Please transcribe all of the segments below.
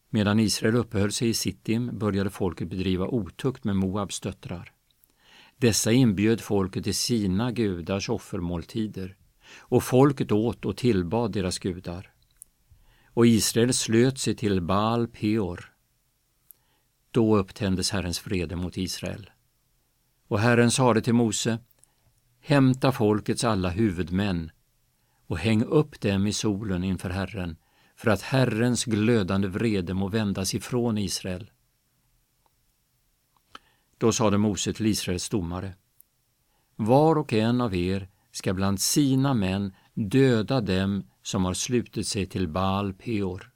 Medan Israel uppehöll sig i Sittim började folket bedriva otukt med Moabs döttrar. Dessa inbjöd folket till sina gudars offermåltider, och folket åt och tillbad deras gudar. Och Israel slöt sig till Baal Peor. Då upptändes Herrens vrede mot Israel. Och Herren sade till Mose: hämta folkets alla huvudmän och häng upp dem i solen inför Herren, för att Herrens glödande vrede må vändas ifrån Israel. Då sade Mose till Israels domare: var och en av er ska bland sina män döda dem som har slutit sig till Baal Peor.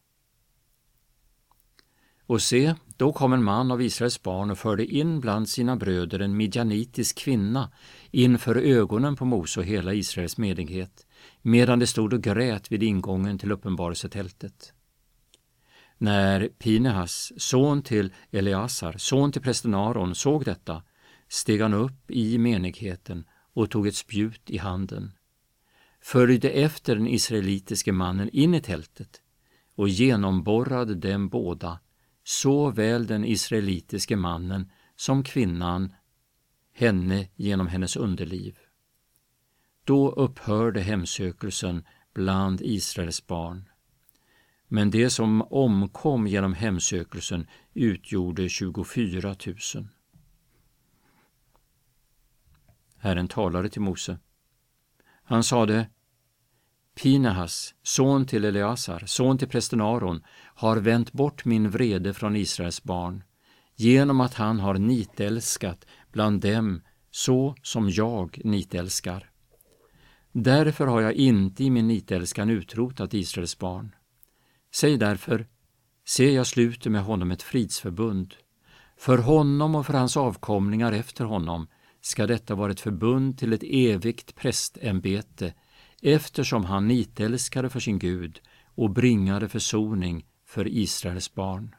Och se, då kom en man av Israels barn och förde in bland sina bröder en midjanitisk kvinna inför ögonen på Mose och hela Israels menighet, medan de stod och grät vid ingången till uppenbarelsetältet. När Pinehas, son till Eleasar, son till prästen Aron, såg detta, steg han upp i menigheten och tog ett spjut i handen, följde efter den israelitiske mannen in i tältet och genomborrade dem båda, såväl den israelitiske mannen som kvinnan, henne genom hennes underliv. Då upphörde hemsökelsen bland Israels barn. Men det som omkom genom hemsökelsen utgjorde 24 000. Herren talade till Mose. Han sade: Pinehas, son till Eleasar, son till prästen Aron, har vänt bort min vrede från Israels barn, genom att han har nitälskat bland dem så som jag nitälskar. Därför har jag inte i min nitälskan utrotat Israels barn. Säg därför: se, jag sluter med honom ett fridsförbund. För honom och för hans avkomlingar efter honom ska detta vara ett förbund till ett evigt prästämbete, eftersom han nitälskade för sin Gud och bringade försoning för Israels barn.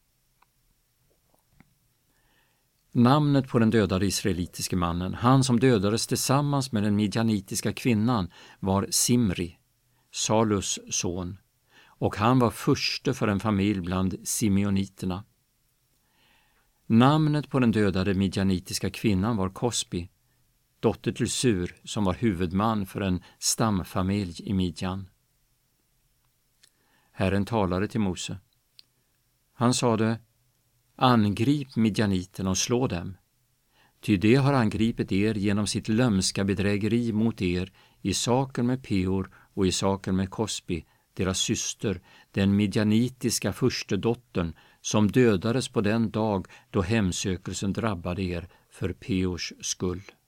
Namnet på den dödade israelitiske mannen, han som dödades tillsammans med den midjanitiska kvinnan, var Simri, Salus son, och han var furste för en familj bland simeoniterna. Namnet på den dödade midjanitiska kvinnan var Kosbi, dotter till Sur, som var huvudman för en stamfamilj i Midjan. Herren talade till Mose. Han sade: angrip midjaniterna och slå dem, ty det har angripit er genom sitt lömska bedrägeri mot er i saken med Peor och i saken med Kosbi, deras syster, den midjanitiska furstedottern, som dödades på den dag då hemsökelsen drabbade er för Peors skull.